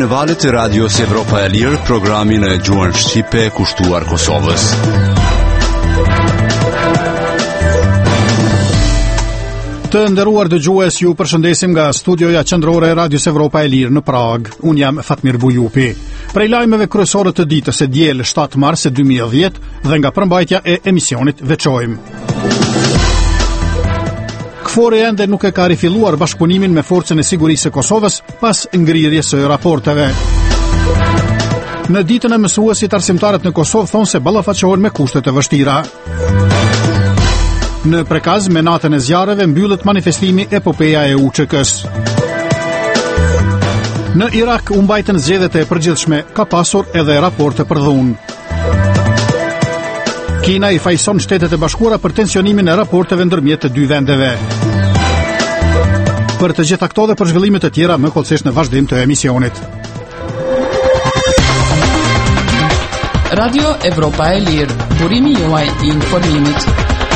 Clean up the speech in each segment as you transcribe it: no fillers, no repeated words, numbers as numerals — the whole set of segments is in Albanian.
në valët e Radios Evropa e Lirë, programin e gjuhën shqipe kushtuar Kosovës. Të nderuar dëgjues, ju përshëndesim nga studioja qendrore e Radios Evropa e Lirë në Prag. Unë jam Fatmir Bujupi. Prej lajmeve kryesore të ditës së diel 7 mars 2010 dhe nga përmbajtja e emisionit veçojmë. KFOR-i ende nuk e ka rifilluar bashkëpunimin me forcën e sigurisë së Kosovës pas ngrirjes së raporteve. Në ditën e mësuesit, arsimtarët në Kosovë thonë se ballafaqohen me kushte të vështira. Në Prekaz, me natën e zjarreve, mbyllet manifestimi Epopeja e UÇK-s. Në Irak, u mbajtën zgjedhjet e përgjithshme, ka pasur edhe raporte për dhunë. Kina i fajson Shtetet e Bashkuara për tensionimin e raporteve ndërmjet të dy vendeve. Për të gjitha këto dhe për zhvillime të tjera, më kollësisht në vazhdim të emisionit. Radio Evropa e Lirë, burimi juaj i informimit.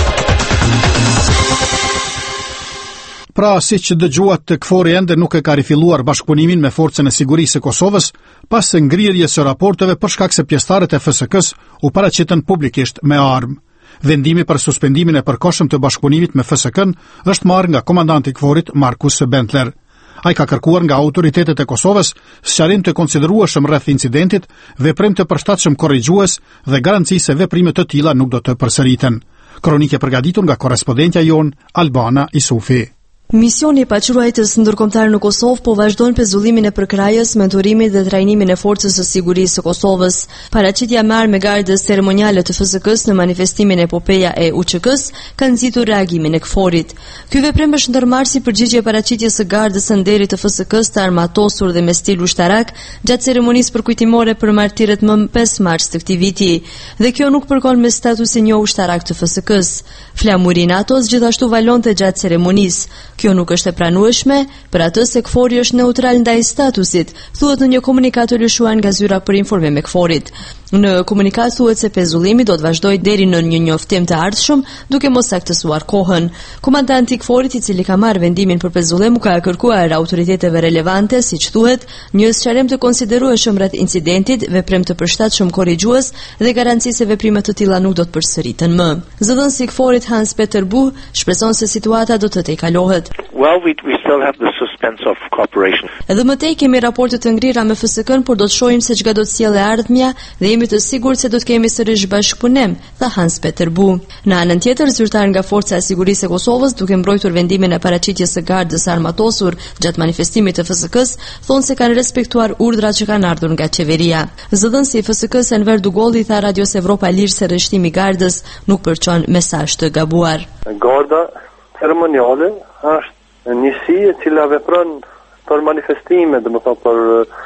Pra, si që dëgjuat, të KFOR-i ende nuk e ka rifilluar bashkëpunimin me forcën e sigurisë së Kosovës pas së ngrirjes së raporteve për shkak se pjesëtarët e FSK-s u paraqitën publikisht me armë. Vendimi për suspendimin e përkohshëm të bashkëpunimit me FSK-n është marrë nga komandanti i KFOR-it Markus Bentler. Ai ka kërkuar nga autoritetet e Kosovës sqarim të konsiderueshëm rreth incidentit, veprim të përshtatshëm korrigjues dhe garanci se veprime të tilla nuk do të përsëriten. Kronikë përgatitur nga korrespondentja jon Albana Isufi. Misioni i paquajtës ndërkombëtar në Kosovë po vazhdon pezullimin e përkrajës, mentorimin dhe trajnimin e forcës së sigurisë së Kosovës. Paraqitja me armë gardës ceremoniale të FSK-s në manifestimin Epopeja e UÇK-s ka nxitur reagimin e KFOR-it. Ky veprim është ndërmarrë si përgjigje paraqitjes së gardës së nderit të FSK-s të armatosur dhe me stil ushtarak gjatë ceremonisë përkujtimore për martirët më 5 mars të këtij viti. Dhe kjo nuk përkon me statusin jo ushtarak të FSK-s. Flamuri i NATO-s gjithashtu valonte gjatë ceremonisë. Kjo nuk është e pranueshme, për atë se KFOR-i është neutral ndaj statusit, thuhet në një komunikat të lëshuar nga zyra për informim e KFOR-it. Në komunikat thuhet se pezullimi do të vazhdojë deri në një njoftim të ardhshëm, duke mos saktësuar kohën. Komandanti i KFOR-it, i cili ka marrë vendimin për pezullim, ka kërkuar autoriteteve relevante, siç thuhet, një sqarim të konsiderueshëm rreth incidentit, veprim të përshtatshëm korrigjues dhe garanci se veprime të tilla nuk do të përsëriten më. Zëdhënësi i KFOR-it Hans Peter Buh shpreson se situata do të tejkalohet. Well, we still have the suspense of cooperation. Edhe më tej kemi raporte të ngrira me FSK-n, por do të shohim se çka do të sjellë ardhmja dhe jemi të sigurt se do të kemi sërish bashkëpunim, tha Hans Peter Bu. Në anën tjetër, zyrtar nga Forca e Sigurisë e Kosovës, duke mbrojtur vendimin e paraqitjes së gardës armatosur gjatë manifestimit të FSK-s, thonë se kanë respektuar urdhrat që kanë ardhur nga qeveria. Zëdhënësi i FSK-s Enver Dugolli tha Radios Evropa e Lirë se rreshtimi i gardës nuk përçon mesazh të gabuar. Garda ceremoniale është njësi e cila vepron për manifestime, domethënë për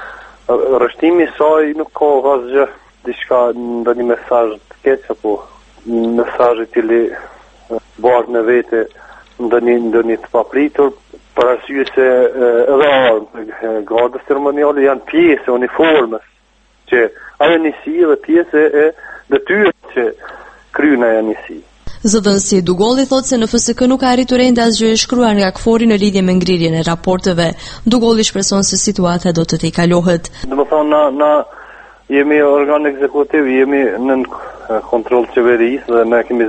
rreshtimi i saj nuk ka asgjë diçka ndonjë mesazh të keq apo mesazh i cili bëhet me vete ndonjë të papritur, për arsye se edhe garda ceremoniale janë pjesë e uniformës, që ajo njësi dhe pjesë e detyrës që kryen ajo njësi. Zëdhënësi Dugolli thotë se në FSK nuk ka arritur ende asgjë e shkruar nga KFOR-i në lidhje me ngrirjen e raporteve. Dugolli shpreson se situata do të tejkalohet. Domethënë na jemi organ ekzekutiv, jemi në kontroll qeverisë dhe ne kemi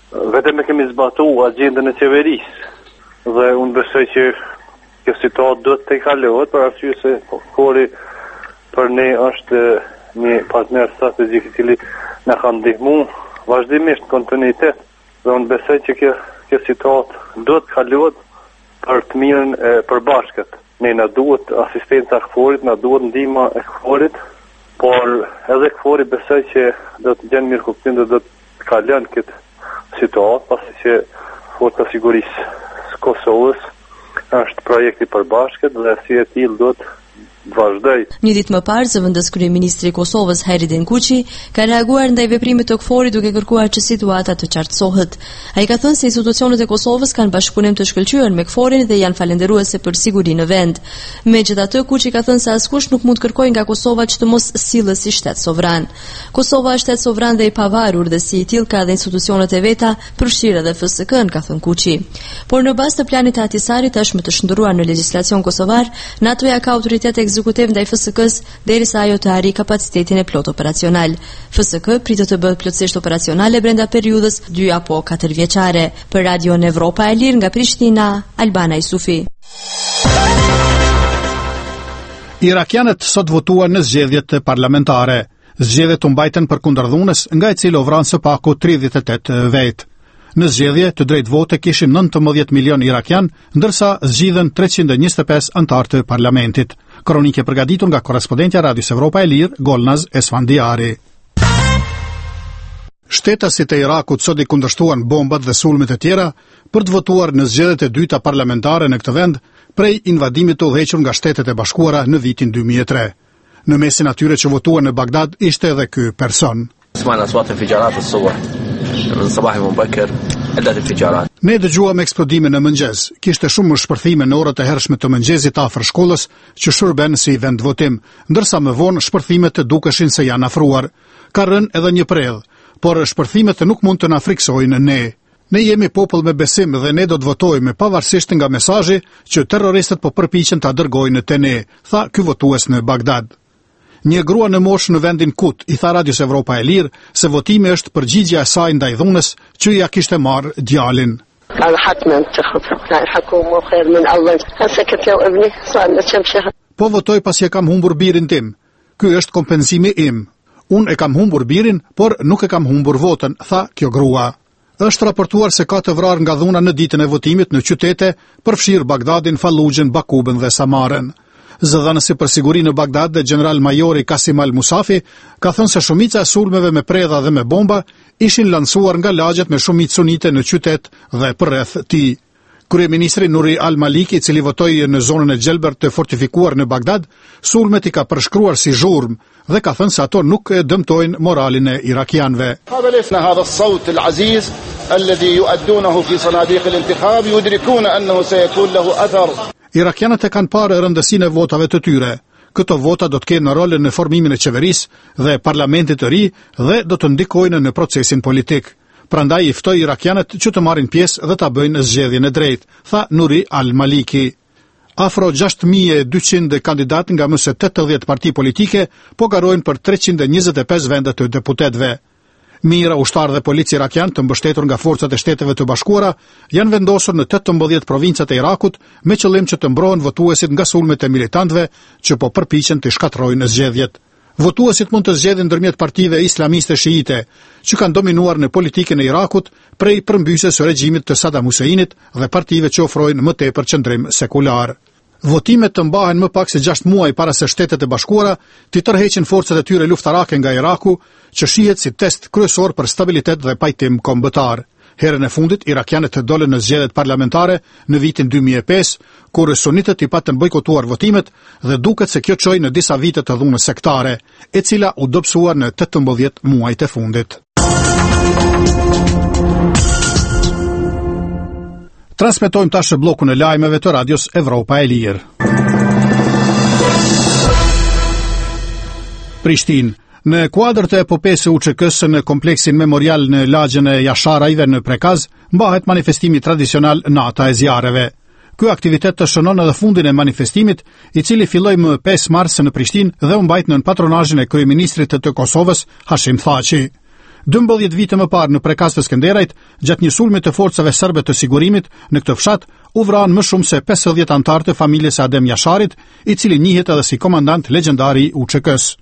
zbatuar agjendën e qeverisë. Dhe unë besoj që kjo situatë do të tejkalohet për arsye se KFOR-i për ne është një partner strategjik i cili na ka ndihmuar vazhdimisht kontinuitet. Dhe unë besoj që kjo situatë do të kalohet për të mirën e përbashkët. Ne na duhet asistenca e KFOR-it, na duhet ndihma e KFOR-it, por edhe KFOR-i besoj që do të gjenë mirë kuptim dhe do të kalon këtë situatë, pasi që Forca e Sigurisë së Kosovës është projekt i përbashkët dhe si e tillë do të vazhdoj. Një ditë më parë, zëvendës kryeministri i Kosovës Heridin Kuqi ka reaguar ndaj veprimit të KFOR-it duke kërkuar që situata të qartësohet. Ai ka thënë se institucionet e Kosovës kanë bashkëpunim të shkëlqyer me KFOR-in dhe janë falendëruese për sigurinë në vend. Megjithatë, Kuqi ka thënë se askush nuk mund të kërkojë nga Kosova që të mos sillet si shtet sovran. Kosova është shtet sovran dhe i pavarur dhe si i tillë ka dhe institucionet e veta, përfshirë edhe FSK-n, ka thënë Kuqi. Por në bazë të planit të Ahtisarit tashmë të shndruar në legjislacion kosovar, NATO-ja ka autoritet ekzekutiv ndaj FSK-s derisa ajo të arrijë kapacitetin e plot operacional. FSK pritet të bëhet plotësisht operacionale brenda periudhës 2 apo 4 vjeçare. Për Radio Evropa e Lirë nga Prishtina, Albana Isufi. Irakianët sot votuan në zgjedhjet parlamentare. Zgjedhjet u mbajtën përkundër dhunës, nga e cila u vranë së paku 38 vetë. Në zgjedhje të drejtë vote kishin 19 milion irakian, ndërsa zgjidhen 325 anëtar të parlamentit. Kronike përgatitur nga korrespondentja Radios Evropa e Lirë, Golnaz Esfandiari. Shtetasit e Irakut sot i kundërshtuan bombat dhe sulmet e tjera për të votuar në zgjedhjet e dyta parlamentare në këtë vend prej invadimit të udhëhequr nga Shtetet e Bashkuara në vitin 2003. Në mesin atyre që votuan në Bagdad ishte edhe ky person. Ne dëgjuam eksplodime në mëngjes. Kishte shumë shpërthime në orët e hershme të mëngjesit afër shkollës që shërben si vend votim, ndërsa më vonë shpërthimet të dukeshin se janë afruar. Ka rënë edhe një predh, por shpërthimet nuk mund të na friksojnë ne. Ne jemi popull me besim dhe ne do të votojmë pavarësisht nga mesazhi që terroristët po përpiqen ta dërgojnë te ne, tha ky votues në Bagdad. Një grua në moshë në vendin Kut i tha Radios Evropa e Lirë se votimi është përgjigjja e saj ndaj dhunës që ja kishte marrë djalin. Po votoj pasi e kam humbur birin tim. Ky është kompenzimi im. Unë e kam humbur birin, por nuk e kam humbur votën, tha kjo grua. Është raportuar se ka të vrarë nga dhuna në ditën e votimit në qytete, përfshirë Bagdadin, Fallujën, Bakubën dhe Samarën. Zëdhënësi për siguri në Bagdad dhe general majori Kasim al-Musafi ka thënë se shumica e sulmeve me predha dhe me bomba ishin lansuar nga lagjet me shumicë sunite në qytet dhe përreth tij. Kryeministri Nuri al-Maliki, i cili votoi në zonën e Gjelber të fortifikuar në Bagdad, sulmet i ka përshkruar si zhurmë dhe ka thënë se ato nuk e dëmtojnë moralin e irakianëve. Irakianët e kanë parë rëndësinë e votave të tyre. Këto vota do të kenë rolin në formimin e qeverisë dhe parlamentit të ri dhe do të ndikojnë në procesin politik. Prandaj i ftoi irakianët që të marrin pjesë dhe ta bëjnë zgjedhjen e drejtë, tha Nuri al-Maliki. Afro 6200 kandidatë nga më së 80 parti politike po garojnë për 325 vende të deputetëve. Mijëra ushtarë dhe polici irakian të mbështetur nga forcat e Shteteve të Bashkuara janë vendosur në 18 provincat e Irakut me qëllim që të mbrohen votuesit nga sulmet e militantëve që po përpiqen të shkatërrojnë zgjedhjet. Votuesit mund të zgjedhin ndërmjet partive islamiste shiite që kanë dominuar në politikën e Irakut prej përmbysjes së regjimit të Saddam Huseinit dhe partive që ofrojnë më tepër qëndrim sekular. Votimet të mbahen më pak se 6 muaj para se Shtetet e Bashkuara të tërheqin forcat e tyre luftarake nga Iraku, që shihet si test kryesor për stabilitet dhe pajtim kombëtar. Herën e fundit irakianët dolën në zgjedhjet parlamentare në vitin 2005, kur sunitët i patën bojkotuar votimet dhe duket se kjo çoi në disa vite të dhunës sektare, e cila u dobësua në 18 muajt e fundit. Transmetojmë tash bllokun e lajmeve të Radios Evropa e Lirë. Prishtinë. Në kuadër të epopesë së UÇK-s në kompleksin memorial në lagjen e Jasharajve në Prekaz, mbahet manifestimi tradicional Nata e Zjarreve. Ky aktivitet të shënon edhe fundin e manifestimit, i cili filloi më 5 mars në Prishtinë dhe u mbajt nën patronazhin e kryeministrit të Kosovës, Hashim Thaçi. 12 vite më parë në Prekaz të Skënderajt, gjatë një sulmi të forcave serbe të sigurimit në këtë fshat, u vranë më shumë se 50 anëtar të familjes së Adem Jasharit, i cili njihet edhe si komandant legjendar i UÇK-s.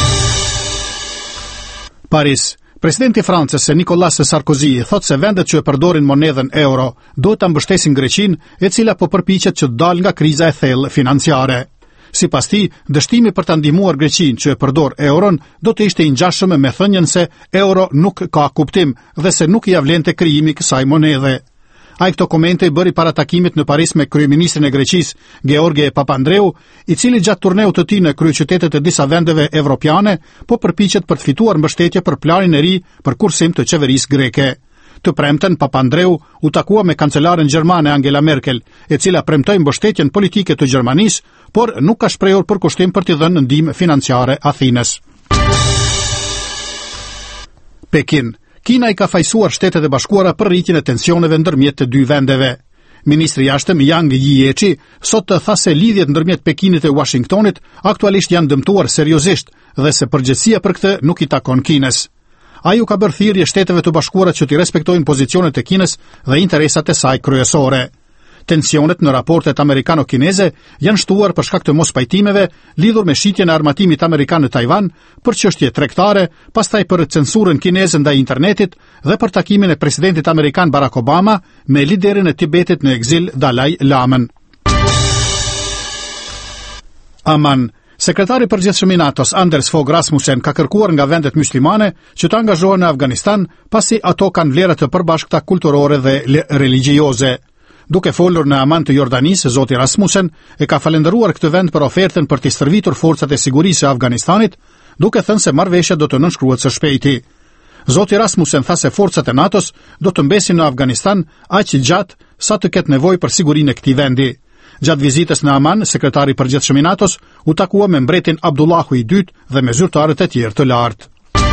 Paris. Presidenti i Francës, Nicolas Sarkozy, thotë se vendet që e përdorin monedhën euro duhet ta mbështesin Greqinë, e cila po përpiqet që të dalë nga kriza e thellë financiare. Sipas tij, dështimi për ta ndihmuar Greqinë që e përdor euron do të ishte i ngjashëm me thënien se euro nuk ka kuptim dhe se nuk ia vlente krijimi i kësaj monedhe. Ai këto komente i bëri para takimit në Paris me kryeministrin e Greqisë, George Papandreou, i cili gjatë turneut të tij në kryeqytetet e disa vendeve evropiane po përpiqet për të fituar mbështetje për planin e ri për kursim të qeverisë greke. Të premten, Papandreou u takua me kancelaren gjermane Angela Merkel, e cila premtoi mbështetjen politike të Gjermanisë, por nuk ka shprehur përkushtim për t'i dhënë ndihmë financiare Athinës. Pekin. Kina i ka fajsuar Shtetet e Bashkuara për rritjen e tensioneve ndërmjet të dy vendeve. Ministri i jashtëm Yang Jiechi sot të tha se lidhjet ndërmjet Pekinit e Washingtonit aktualisht janë dëmtuar seriozisht dhe se përgjegjësia për këtë nuk i takon Kinës. Ai u ka bërë thirrje Shteteve të Bashkuara që të respektojnë pozicionet e Kinës dhe interesat e saj kryesore. Tensionet në raportet amerikano-kineze janë shtuar për shkak të mospajtimeve lidhur me shitjen e armatimit amerikan në Tajvan, për çështje tregtare, pastaj për censurën kineze ndaj internetit dhe për takimin e presidentit amerikan Barack Obama me liderin e Tibetit në ekzil Dalai Lamën. Aman, sekretari i përgjithshëm i NATO-s Anders Fogh Rasmussen ka kërkuar nga vendet muslimane që të angazhohen në Afganistan, pasi ato kanë vlera të përbashkëta kulturore dhe religjioze. Duke folur në Aman të Jordanisë, zoti Rasmussen e ka falendëruar këtë vend për ofertën për të stërvitur forcat e sigurisë së Afganistanit, duke thënë se marrëveshja do të nënshkruhet së shpejti. Zoti Rasmussen tha se forcat e NATO-s do të mbesin në Afganistan aq gjatë sa të ketë nevojë për sigurinë e këtij vendi. Gjatë vizitës në Aman, sekretari i përgjithshëm i NATO-s u takua me mbretin Abdullahu II dhe me zyrtarët e tjerë të lartë.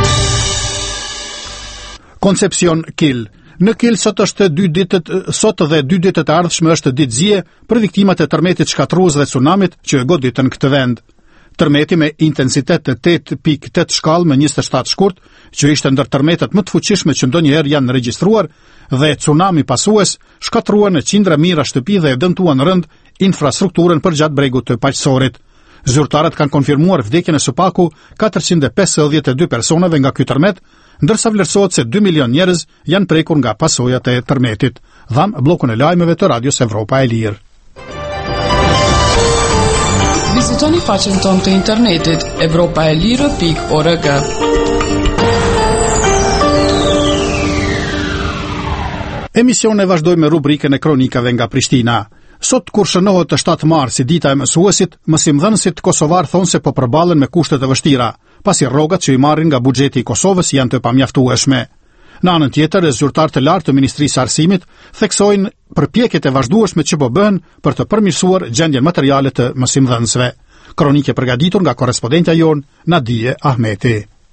Concepcion Kill. Në Kill sot dhe 2 ditët e ardhshme është ditë zije për viktimat e tërmetit shkatrues dhe tsunamit që e goditën këtë vend. Tërmeti me intensitet të 8.8 shkallë me 27 shkurt, që ishte ndër tërmetet më të fuqishme që ndonjëherë janë regjistruar, dhe tsunami pasues shkatruan në qindra mijëra shtëpi dhe e dëmtuan rënd infrastrukturën përgjatë bregut të paqësorit. Zyrtarët kanë konfirmuar vdekjen e së paku 452 personave nga ky tërmet, ndërsa vlerësohet se 2 milion njerëz janë prekur nga pasojat e tërmetit. Dham bllokun e lajmeve të Radios Evropa e Lirë. Vizitoni faqen tonë të internetit evropaelire.org. Emision e vazhdoj me rubrikën e kronikave nga Prishtina. Sot kur shënohet të 7 marsi dita e mësuesit, mësimdhënësit kosovar thonë se po përballen me kushte të vështira, pasi rrogat që i marrin nga buxheti i Kosovës janë të pamjaftueshme. Në anën tjetër, zyrtarë të lartë të Ministrisë së Arsimit theksojnë përpjekjet e vazhdueshme që po bëhen për të përmirësuar gjendjen materiale të mësimdhënësve. Kronikë e përgatitur nga korrespondentja jon Nadije Ahmeti.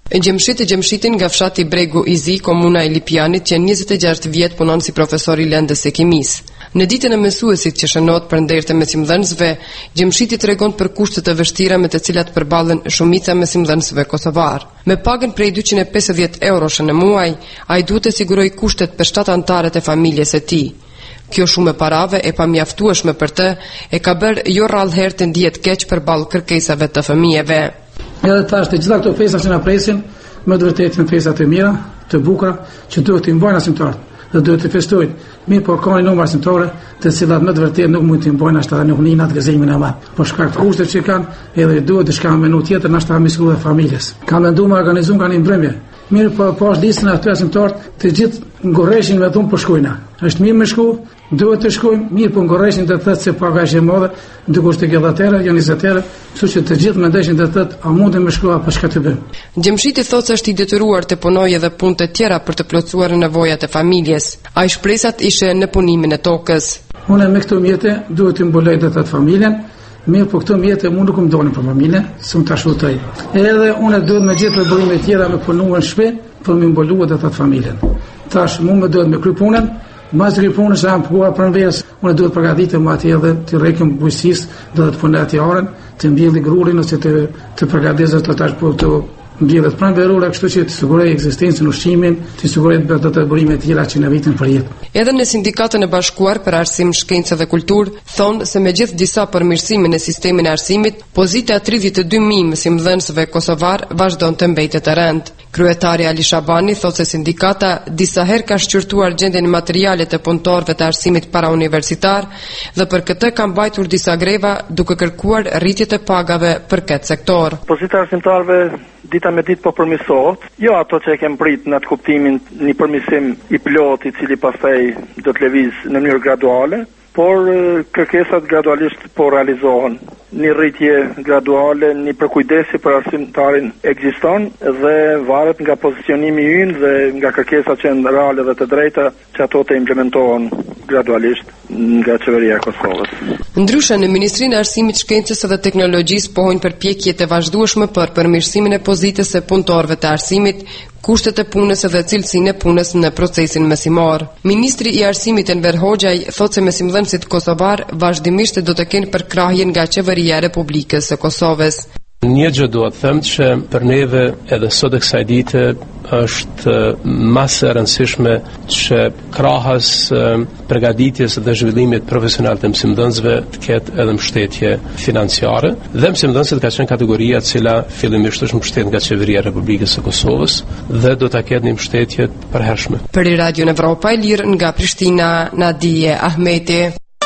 Gjemshitin nga fshati Bregu i Zi, komuna e Lipianit, që 26 vjet punon si profesor i lëndës së kimisë. Në ditën e mësuesit që shënohet për nder të mësimdhënësve, Gjemshiti tregon për kushtet të vështira me të cilat përballen shumica e mësimdhënësve kosovar. Me pagën prej 250 eurosh në muaj, ai duhet të sigurojë kushtet për 7 anëtarët e familjes së tij. Kjo shumë e parave e pamjaftueshme për të e ka bërë jo rrallëherë të ndihet keq përballë kërkesave të fëmijëve. Edhe tash të gjitha këto pesa që na presin, me të vërtetë në pesa të mira, të bukura, që duhet të mbajnë arsimtarët dhe duhet të festojnë. Mirë, por ka një numër arsimtare të cilat me të vërtetë nuk mund të mbajnë ashtu nuk nin atë gëzimin e madh. Por shkak të kushtet që kanë, edhe duhet të shkojnë menu tjetër na shtamë sigurt familjes. Kanë menduar të organizojnë kanë një mbrëmje. Mirë, po pas listën aty arsimtarët të gjithë ngorreshin me dhun po shkojnë. Është mirë me shku, duhet të shkojnë, mirë po ngorreshin të thotë se paga është e madhe, ndërkohë të gjellatera janë 20, kështu që të gjithë mendojnë të thotë a mundem me shku apo çka të bëjmë. Gjemshiti thotë se është i detyruar të punojë edhe punë të tjera për të plotësuar nevojat e familjes. Ai shpresat ishte në punimin e tokës. Unë me këto mjete duhet të mbuloj të atë familjen. Mirë, po këto mjete mund nuk më donin për familje, s'm ta shutoj. Edhe unë duhet me gjithë përbërime tjera me punuar në shtëpi për më mbuluar të atë familjen. Tash mund më duhet me kry punën, mas kry punën se jam punuar për vetes, unë duhet përgatitem atë edhe të rrekëm bujqësisë, do të punoj atë orën, të mbjelli grurin ose të përgatitet të tash po të mbjellet pranë verore, kështu që të siguroj ekzistencën, ushqimin, të siguroj të të bërime të tjera që në vitin për jetë. Edhe në Sindikatën e Bashkuar për Arsim, Shkencë dhe Kulturë thonë se me gjithë disa përmirësime në sistemin e arsimit, pozita 32.000 mësimdhënësve kosovar vazhdon të mbetet e rënd. Kryetari Ali Shabani thotë se sindikata disa herë ka shqyrtuar gjendjen materiale të punëtorëve të arsimit parauniversitar dhe për këtë ka mbajtur disa greva duke kërkuar rritje të pagave për këtë sektor. Pozita arsimtarëve dita me ditë po përmirësohet, jo ato që e kem prit në atë kuptimin një përmirësim i plot i cili pastaj do të lëviz në mënyrë graduale, por kërkesat gradualisht po realizohen. Një rritje graduale, një përkujdesi për arsimtarin ekziston dhe varet nga pozicionimi ynë dhe nga kërkesat që janë reale dhe të drejta që ato të implementohen gradualisht nga qeveria e Kosovës. Ndryshe në Ministrinë e Arsimit, Shkencës dhe Teknologjisë pohojnë përpjekje të vazhdueshme për përmirësimin e pozitës së punëtorëve të arsimit, kushtet e punës dhe cilësinë e punës në procesin mesimar. Ministri i Arsimit Enver Hoxhaj thotë se mesimdhënësit kosovar vazhdimisht do të kenë përkrahje nga qeveria e Republikës së Kosovës. Një gjë duhet të them që për neve edhe sot e kësaj dite është masë e rëndësishme që krahas përgatitjes dhe zhvillimit profesional të mësimdhënësve të ketë edhe mbështetje financiare dhe mësimdhënësit ka qenë kategoria e cila fillimisht është mbështetur nga qeveria e Republikës së Kosovës dhe do ta ketë një mbështetje të përhershme. Për Radio Evropa e Lirë nga Prishtina, Nadije Ahmeti.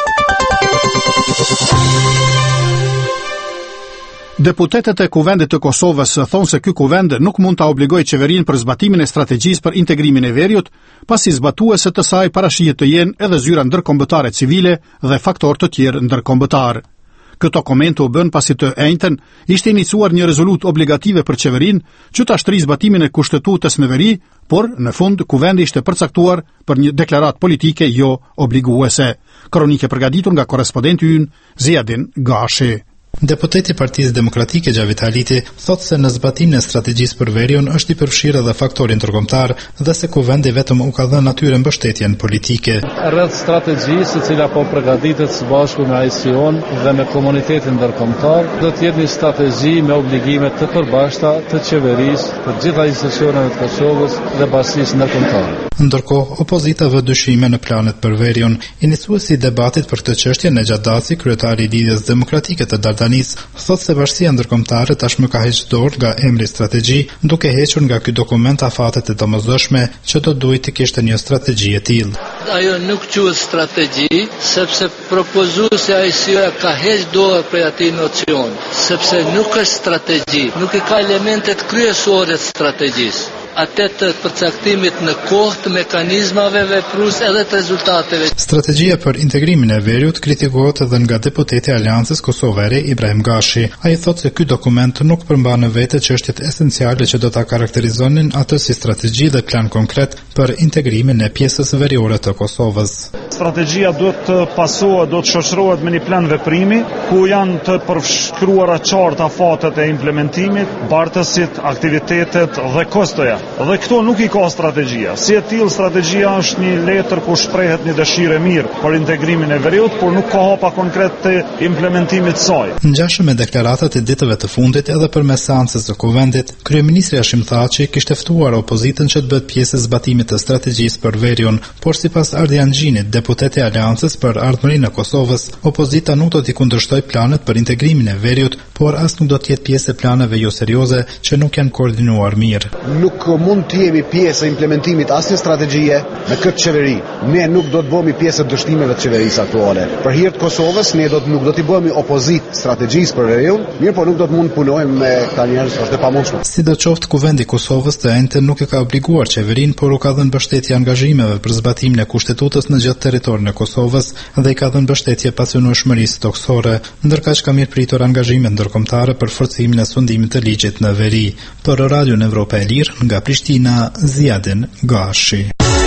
Deputetët e Kuvendit të Kosovës thonë se ky kuvend nuk mund ta obligojë qeverinë për zbatimin e strategjisë për integrimin e veriut, pasi zbatuese të saj parashihet të jenë edhe zyra ndërkombëtare civile dhe faktorë të tjerë ndërkombëtar. Këto komente u bën pasi të njëjtën ishte iniciuar një rezolutë obligative për qeverinë që ta shtrisë zbatimin e kushtetutës në veri, por në fund kuvendi ishte përcaktuar për një deklaratë politike jo obliguese. Kronike përgatitur nga korrespondenti ynë Ziadin Gashi. Deputeti i Partisë Demokratike Xhavit Haliti thotë se në zbatimin e strategjisë për veriun është i përfshirë edhe faktori ndërkombëtar dhe se kuvendi vetëm u ka dhënë atyre mbështetjen politike. Rreth strategjisë e cila po përgatitet së bashku me AICO-n dhe me komunitetin ndërkombëtar, do të jetë një strategji me obligime të përbashkëta të qeverisë, të gjitha institucioneve të Kosovës dhe bashkisë ndërkombëtare. Ndërkohë, opozita vë dyshime në planet për veriun. Iniciuesi i debatit për këtë çështje Nejat Daci, kryetari i Lidhjes Demokratike të Dardanis, thotë se bashkia ndërkombëtare tashmë ka hequr dorë nga emri strategji, duke hequr nga ky dokument afatet e domosdoshme që do duhet të kishte një strategji e tillë. Ajo nuk quhet strategji, sepse propozuesi AICO ka hequr dorë prej atij nocion, sepse nuk është strategji, nuk i ka elementet kryesore të strategjisë. Atë të përcaktimit në kohë të mekanizmave veprus edhe të rezultateve. Strategjia për integrimin e veriut kritikohet edhe nga deputeti i Aleancës Kosovë e Re Ibrahim Gashi. Ai thotë se ky dokument nuk përmban në vete çështjet esenciale që do ta karakterizonin atë si strategji dhe plan konkret për integrimin e pjesës veriore të Kosovës. Strategjia duhet të pasohet, do të shoqërohet me një plan veprimi ku janë të përshkruara qartë afatet e implementimit, bartësit, aktivitetet dhe kostoja. Dhe këto nuk i ka strategjia. Si e tillë strategjia është një letër ku shprehet një dëshirë e mirë për integrimin e veriut, por nuk ka hapa konkret të implementimit të saj. Ngjashëm me deklaratat e ditëve të fundit edhe përmes seancës së kuvendit, kryeministri Hashim Thaçi kishte ftuar opozitën që të bëhet pjesë e zbatimit të strategjisë për veriun, por sipas Ardian Xhinit, deputeti i Aleancës për Ardhmërinë e Kosovës, opozita nuk do t'i kundërshtojë planet për integrimin e veriut, por as nuk do të jetë pjesë e planeve jo serioze që nuk janë koordinuar mirë. Nuk mund të jemi pjesë e implementimit asnjë strategjie me këtë qeveri. Ne nuk do të bëhemi pjesë e dështimeve të qeverisë aktuale. Për hir të Kosovës, ne nuk do të bëhemi opozit strategjisë për veriun, mirë, por nuk do të mund të punojmë me këta njerëz, është e pamundshme. Sidoqoftë, kuvendi i Kosovës të njëjtën nuk e ka obliguar qeverinë, por u ka dhënë mbështetje angazhimeve për zbatimin e kushtetutës në gjithë territorin e Kosovës dhe i ka dhënë mbështetje pasionueshmërisë toksore, ndërkaq ka mirëpritur angazhime ndërkombëtare për forcimin e sundimit të ligjit në veri. Për Radio Evropa e Lirë nga Prishtina, Ziadin Gashi.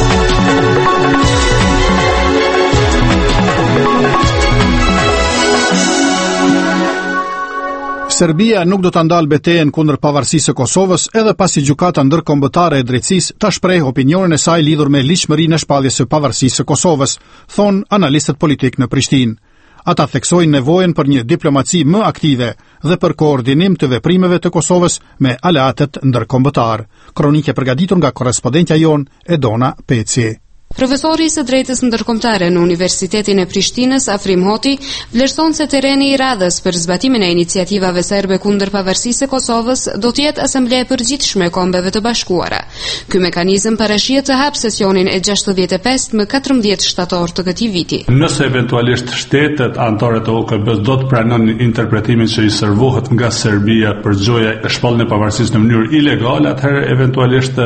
Serbia nuk do ta ndalë betejën kundër pavarësisë së Kosovës edhe pasi gjykata ndërkombëtare e drejtësisë ta shpreh opinionin e saj lidhur me ligjshmërinë e shpalljes së pavarësisë së Kosovës, thon analistët politik në Prishtinë. Ata theksojnë nevojën për një diplomaci më aktive dhe për koordinim të veprimeve të Kosovës me aleatët ndërkombëtar. Kronike përgatitur nga korrespondentja jon Edona Peci. Profesori i së drejtës ndërkombëtare në Universitetin e Prishtinës, Afrim Hoti, vlerëson se tereni i radhës për zbatimin e iniciativave serbe kundër pavarësisë së Kosovës do të jetë Asamblea e Përgjithshme e Kombeve të Bashkuara. Ky mekanizëm parashihet të hapë sesionin e 65 më 14 shtator të këtij viti. Nëse eventualisht shtetet anëtare të OKB-s do të pranojnë interpretimin që i servohet nga Serbia për xhoja e shpalljen e pavarësisë në mënyrë ilegale, atëherë eventualisht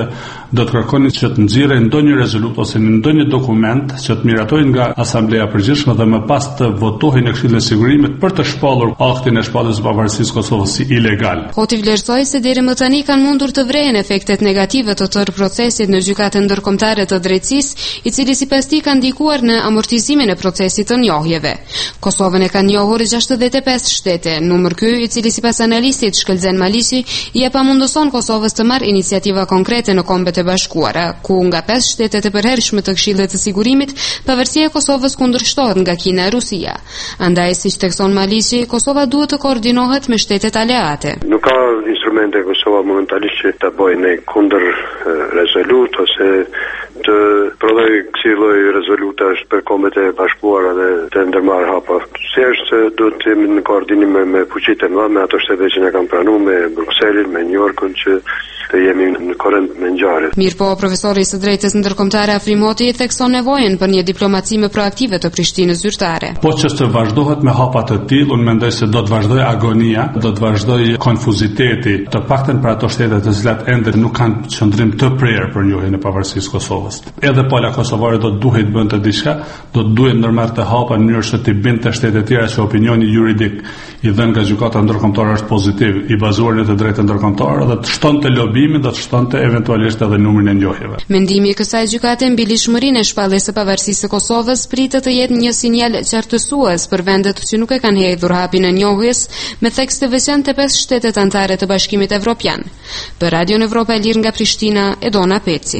do të kërkoni që të nxirrë ndonjë rezolutë ose ndonjë dokument që të miratojnë nga Asambleja e Përgjithshme dhe më pas të votohen në Këshillin e Sigurimit për të shpallur aktin e shpalljes së pavarësisë Kosovës si ilegal. Hoti vlerësoi se deri më tani kanë mundur të vrehen efektet negative të tërë procesit në gjykatën ndërkombëtare të drejtësisë, i cili sipas tij ka ndikuar në amortizimin e procesit të njohjeve. Kosovën e kanë njohur 65 shtete, numër ky i cili sipas analistit Shkëlzen Maliqi i pamundëson Kosovës të marrë iniciativa konkrete në Kombet e Bashkuara, ku nga 5 shtetet e përhershme të Këshillit të Sigurimit, pavarësia e Kosovës kundërshtohet nga Kina e Rusia. Andaj, siç thekson Maliqi, Kosova duhet të koordinohet me shtetet aleate. Nuk ka instrumente Kosova momentalisht që ta bëjë në kundër rezolut ose të prodhoj kësi lloj rezolutash për Kombet e Bashkuara dhe të ndërmarrë hapa. Thjesht do të jemi në koordinim me fuqitë e mëdha, me ato shtete që na kanë pranuar, me Brukselin, me New Yorkun, që të jemi në korrent me ngjarjet. Mirpo, profesori i së drejtës ndërkombëtare Afrim Hoti thekson nevojën për një diplomaci më proaktive të Prishtinës zyrtare. Po që të vazhdohet me hapa të tillë, unë mendoj se do të vazhdoj agonia, do të vazhdoj konfuziteti, të paktën për ato shtete të cilat ende nuk kanë qëndrim të prerë për njohjen e pavarësisë Kosovës. Edhe pola kosovare do të duhet bënte diçka, do të duhet ndërmarrë të hapa në mënyrë që të binte shtetet e tjera që opinioni juridik i dhënë nga gjykata ndërkombëtare është pozitiv, i bazuar në të drejtën ndërkombëtare dhe të shtonte lobimin dhe të shtonte eventualisht edhe numrin e njohjeve. Mendimi i kësaj gjykate mbi lishmërinë e shpalljes së pavarësisë së Kosovës pritet të jetë një sinjal qartësues për vendet që nuk e kanë hedhur hapin e njohjes, me theks të veçantë të 5 shtetet anëtare të Bashkimit Evropian. Për Radion Evropa e Lirë nga Prishtina, Edona Peci.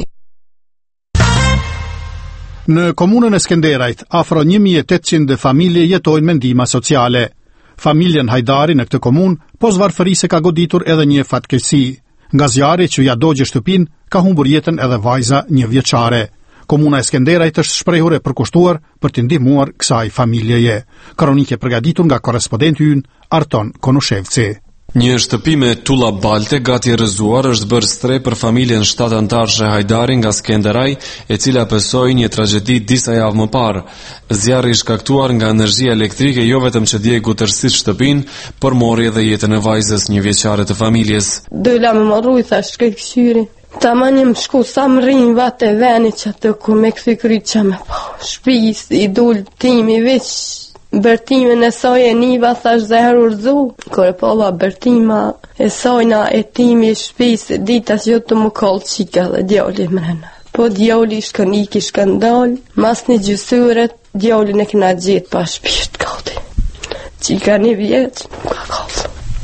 Në komunën e Skenderajt, afro 1800 familje jetojnë me ndihmë sociale. Familjen Hajdari në këtë komunë, pos varfërisë ka goditur edhe një fatkeqësi. Nga zjarri që ja dogje shtëpinë, ka humbur jetën edhe vajza 1 vjeçare. Komuna e Skenderajt është shprehur e përkushtuar për të ndihmuar kësaj familjeje. Kronikë e përgatitur nga korrespondenti ynë Arton Konushevci. Një shtëpi me tulla balte gati rrëzuar është bërë stre për familjen 7 antarëshe Hajdari nga Skenderaj, e cila pësoi një tragjedi disa javë më parë. Zjarri i shkaktuar nga energjia elektrike jo vetëm që djegu tërësisht shtëpinë, por mori edhe jetën e vajzës 1 vjeçare të familjes. Dola me marru, thash shkoj këshyri. Ta manim shku sa më rrinë vate veni që të ku me këthi kryt që me pa. Shpis i dul timi veç bërtimin e saj e niva thash zehër urzu. Kore pova bërtima e sajna e timi shpis dita që jo të më kallë qika dhe djali mrena. Po djali shkën iki shkën dal, mas një gjysyret djali në këna gjithë pa shpisht kati. Qika 1 vjeç nuk ka kallë.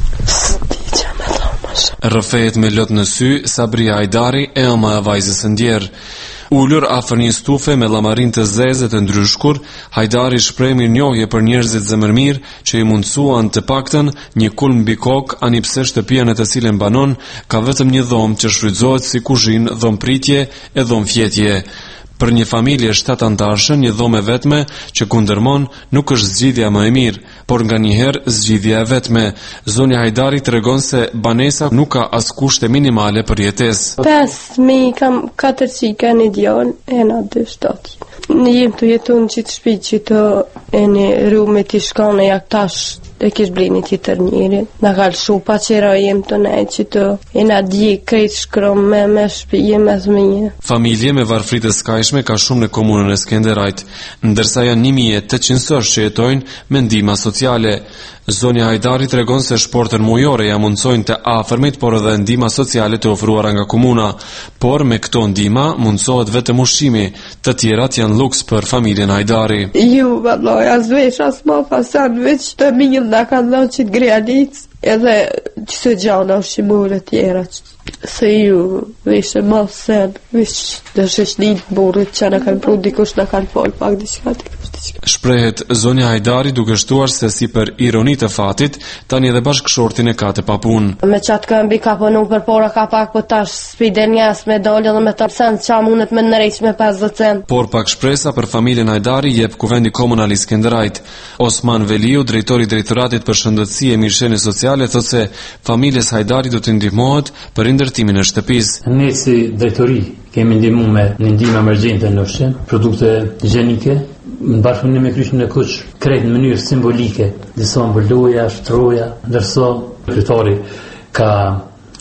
Rrëfehet me lot në sy Sabria Hajdari e ama e vajzës së ndjerë. Ullur afër një stufe me llamarin të zezë të ndryshkur, Hajdari shpreh mirënjohje për njerëzit zemërmirë që i mundsuan të paktën një kulm mbi kokë, anipse shtëpia në të cilën banon ka vetëm një dhomë që shfrytëzohet si kuzhinë, dhomë pritje e dhomë fjetje. Për një familje 7 antarëshe, një dhomë e vetme që kundërmon nuk është zgjidhja më e mirë, por nganjëherë zgjidhja e vetme. Zonja Hajdari tregon se banesa nuk ka as kushte minimale për jetesë. 5.000 kam 4 qika një djallë, e na 2.700. Në jem të jetu në qitë shpi që të e një rrume t'i shkane jak tash e kish blini t'i tër njëri. Në kalë shu pa qera jem të nej që të e na dje krejt shkrom me shpi jem e zminje. Familje me varfrit e skajshme ka shumë në komunën e Skenderajt, ndërsa janë 1800 sësh që jetojnë me ndihma sociale. Zonja Hajdari tregon se shportën mujore ja mundsojnë të afërmit, por edhe ndihma sociale të ofruara nga komuna. Por me këto ndihma mundsohet vetëm ushqimi, të tjerat janë luks për familjen Hajdari. Ju, vallaj, as vesh, as ma fasan, veç të minjën nga kanë dhënë që të grealic, edhe që të gjana ushqimore tjera, se ju vesh e ma sen, vesh dhe sheshnit burit që në kanë pru dikush në kanë fol pak diqka. Shprehet zonja Hajdari duke shtuar se si për ironi të fatit, tani edhe bashkëshortin e ka të papunë. Me qatë këmbi ka punu për pora ka pak për tash spide njës me dolje dhe me të sen qa mundet me nërejq me 50 cent. Por pak shpresa për familjen Hajdari jep kuvendi komunal i Skenderajt. Osman Veliu, drejtori drejtoratit për shëndetësi e mirëqenie sociale, thotë se familjes Hajdari do të ndihmohet për ndërtimin e shtëpisë. Ne si drejtori kemi ndihmuar me ndihmë emergjente në ushqim, produkte higjienike, në bashkëpunim me kryqëzën e kuq, krejt në mënyrë simbolike, disa mbërloja, shtroja, ndërsa kryetari ka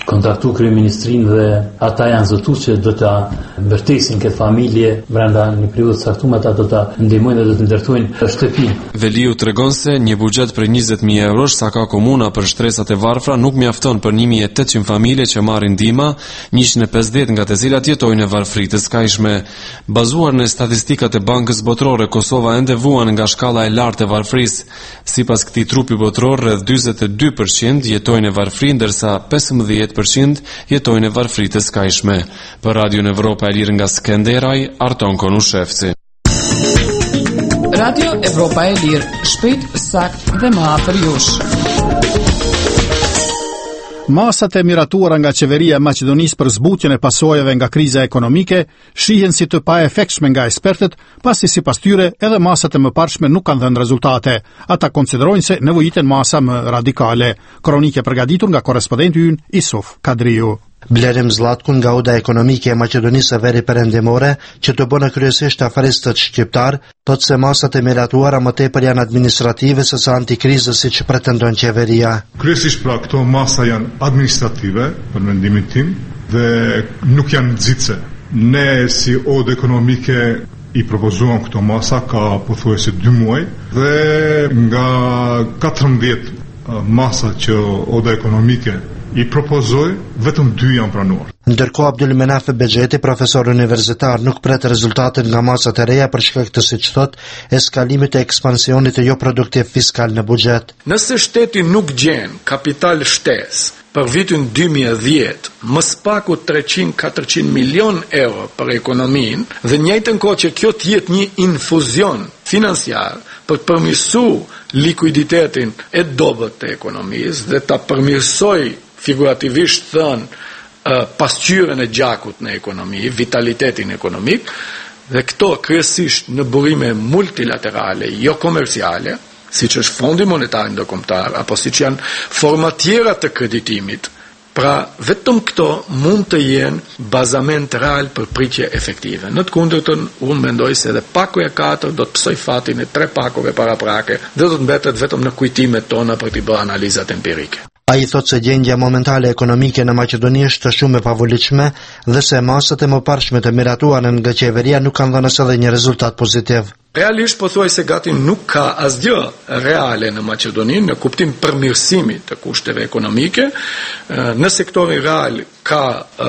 kontaktu kryeministrinë dhe ata janë zotuar që do ta mbërtesin këtë familje brenda një periudhë të caktuar, ata do ta ndihmojnë dhe do të ndërtojnë shtëpi. Veliu tregon se një buxhet për 20.000 eurosh sa ka komuna për shtresat e varfra nuk mjafton për 1.800 familje që marrin ndihmë, 150 nga të cilat jetojnë në varfri të skajshme. Bazuar në statistikat e Bankës Botërore, Kosova ende vuan nga shkalla e lartë e varfrisë. Sipas këtij trupi botror, rreth 42% jetojnë në varfri, ndërsa 15% jetojnë në varfri të skajshme. Për Radio Evropa e Lirë nga Skenderaj, Arton Konushevci. Radio Evropa e Lirë, shpejt, sakt dhe më afër jush. Masat e miratuara nga qeveria e Maqedonisë për zbutjen e pasojave nga kriza ekonomike shihen si të paefektshme nga ekspertët, pasi sipas tyre edhe masat e mëparshme nuk kanë dhënë rezultate. Ata konsiderojnë se nevojiten masa më radikale. Kronike përgatitur nga korrespondenti ynë Isuf Kadriu. Blerim Zlatkun nga Oda Ekonomike e Maqedonisë së Veri Perëndimore, që të bënë kryesisht afaristët shqiptar, thotë se masat e miratuara më tepër janë administrative se sa antikrizës siç pretendon qeveria. Kryesisht pra këto masa janë administrative, për mendimin tim, dhe nuk janë nxitse. Ne si Oda Ekonomike i propozuam këto masa ka pothuajse 2 muaj dhe nga 14 masa që Oda Ekonomike i propozoi, vetëm 2 janë pranuar. Ndërkohë Abdul Menaf Bexheti, profesor universitar, nuk pret rezultatet nga masat e reja për shkak të, siç thot, eskalimit e ekspansionit të jo produktiv fiskal në buxhet. Nëse shteti nuk gjen kapital shtesë për vitin 2010, më spaku 300-400 milion euro për ekonominë, dhe njëjtën kohë që kjo të jetë një infuzion financiar për të përmirësuar likuiditetin e dobët të ekonomisë dhe ta përmirësoj figurativisht thënë pasqyrën e gjakut në ekonomi, vitalitetin ekonomik, dhe këto kryesisht në burime multilaterale, jo komerciale, siç është Fondi Monetar Ndërkombëtar, apo siç janë forma tjera të kreditimit. Pra, vetëm këto mund të jenë bazament real për pritje efektive. Në të kundërtën, unë mendoj se edhe paku e 4 do të psoj fatin e 3 pakove paraprake dhe do të mbetet vetëm në kujtimet tona për të bërë analizat empirike. Ai thotë se gjendja momentale ekonomike në Maqedoni është shumë e pavolitshme dhe se masat e mëparshme të miratuara nga qeveria nuk kanë dhënë as edhe një rezultat pozitiv. Realisht po thuaj se gati nuk ka asgjë reale në Maqedoni në kuptim përmirësimi të kushteve ekonomike. Në sektorin real ka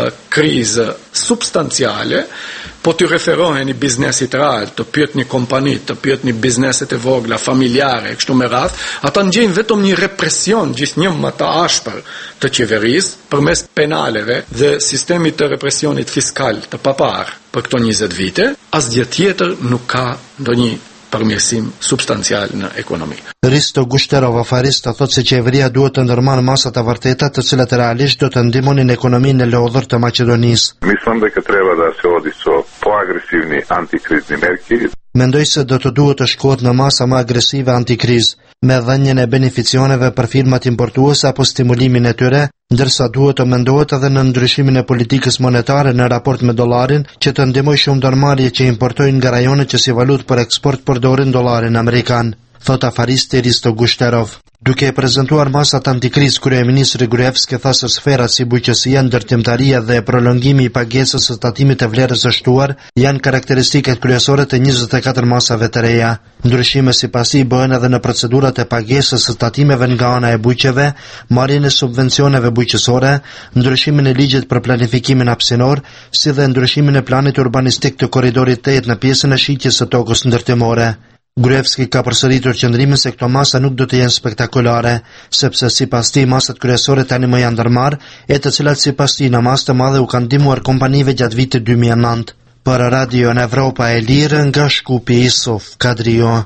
krizë substanciale, po të referohen i biznesit real, të pyet një kompani, të pyet një bizneset e vogla, familjare, kështu me radhë, ata ndjejnë vetëm një represion gjithnjë më të ashpër të qeverisë përmes penaleve dhe sistemit të represionit fiskal të paparë për këto 20 vite, asgjë tjetër nuk ka ndonjë përmirësim substancial në ekonomi. Risto Gushterov, afarista, thotë se qeveria duhet të ndërmarrë masa të vërteta të cilat realisht do të ndihmonin ekonominë e lodhur të Maqedonisë. Mislim da treba da se odi so poagresivni antikrizni merki. Mendoj se do të duhet të shkohet në masa më agresive antikrizë, me dhënien e beneficioneve për firmat importuese apo stimulimin e tyre, ndërsa duhet të mendohet edhe në ndryshimin e politikës monetare në raport me dollarin, që të ndihmojë shumë ndërmarrje që importojnë nga rajonet që si valutë për eksport përdorin dollarin amerikan, thot afaristi Risto Gushterov. Duke prezantuar masat antikrizë, kryeministri Gruevski tha se sferat si bujqësia, ndërtimtaria dhe prolongimi i pagesës së tatimit të vlerës së shtuar janë karakteristikat kryesore të 24 masave të reja. Ndryshime sipas i bëhen edhe në procedurat e pagesës së tatimeve nga ana e bujqeve, marrjen e subvencioneve bujqësore, ndryshimin e ligjit për planifikimin hapësinor, si dhe ndryshimin e planit urbanistik të korridorit 8 në pjesën e shitjes së tokës ndërtimore. Gruevski ka përsëritur qëndrimin se këto masa nuk do të jenë spektakolare, sepse sipas tij masat kryesore tani më janë ndërmarrë, e të cilat sipas tij në masë të madhe u kanë ndihmuar kompanive gjatë vitit 2009. Për Radio në Evropa e Lirë nga Shkupi, Isuf Kadrio.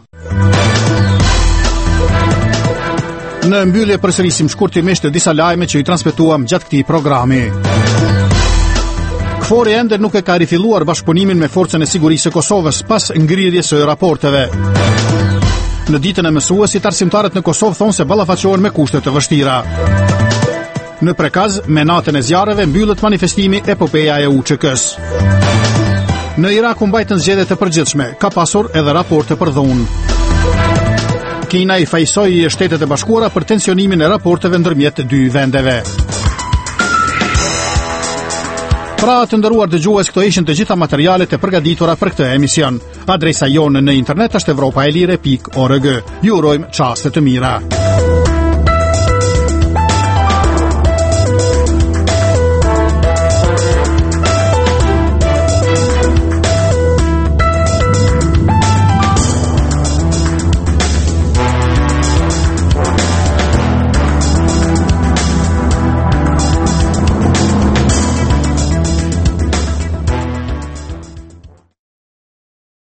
Në mbyllje përsërisim shkurtimisht disa lajme që i transmetuam gjatë këtij programi. Kfori ende nuk e ka rifilluar bashkëpunimin me forcën e sigurisë së Kosovës pas ngrirjes së raporteve. Në ditën e mësuesit, arsimtarët në Kosovë thonë se ballafaqohen me kushte të vështira. Në Prekaz, me natën e zjarreve mbyllet manifestimi epopeja e UÇK-s. Në Irak u mbajtën zgjedhje të përgjithshme, ka pasur edhe raporte për dhunë. Kina i fajsoi Shtetet e Bashkuara për tensionimin e raporteve ndërmjet dy vendeve. Pra të nderuar dëgjues, këto ishin të gjitha materialet e përgatitura për këtë emision. Adresa jonë në internet është evropaelire.org. Ju urojmë çaste të mira.